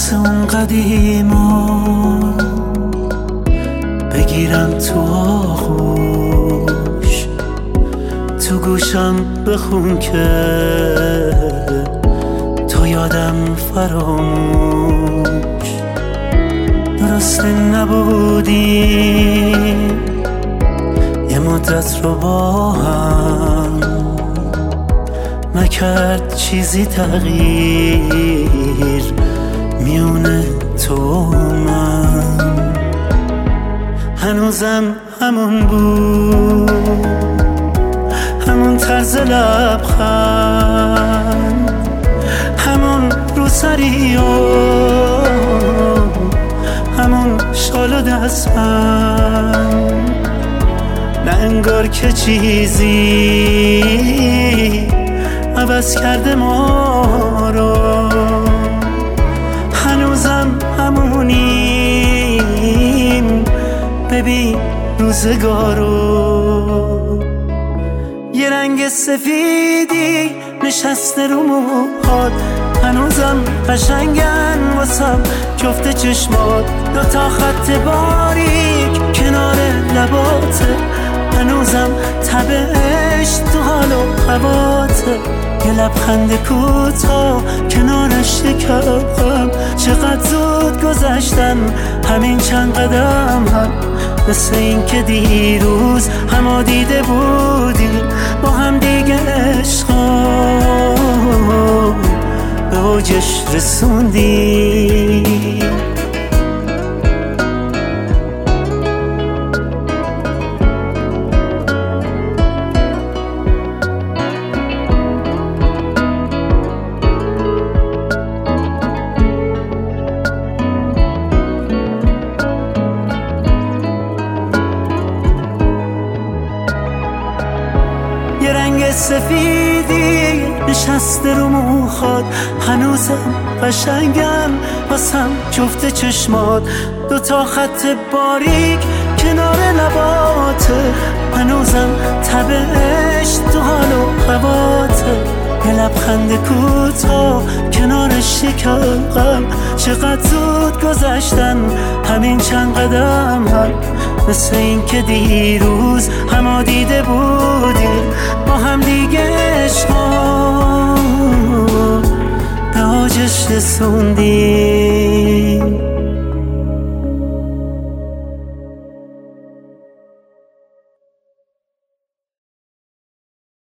مثل اون قدیما بگیرم تو آغوش، تو گوشم بخون که تو یادم فراموش. درسته نبودیم یه مدت رو با هم، نکرد چیزی تغییر میونه تو و من. هنوزم همون بود، همون طرز لبخند، همون روسری و همون شال و دستبند. نه انگار که چیزی عوض کرده ما رو، هنوزم همونیم. ببین روزگارو، یه رنگ سفیدی نشسته رو موهات، هنوزم قشنگن واسم جفت چشمات. دوتا خط باریک کنار لباته، هنوزم تب عشق تو حال و هواته. یه لبخند کوتاه کنارش شکرم، چقدر زود گذشتن همین چند قدم هم. مثل این که دیروز همو دیده بودیم با هم دیگه، عشقا به اوجش رسوندیم. یه رنگ سفیدی نشسته رو موهات، هنوزم قشنگن واسم جفت چشمات. دوتا خط باریک کنار لباته، هنوزم تب عشق تو حال و هواته. یه لبخند کوتاه کنارش شکرم، چقدر زود گذشتن همین چند قدم هم. مثل این که دیروز همو دیده بودیم با هم دیگه، عشقا به اوجش رسوندیم.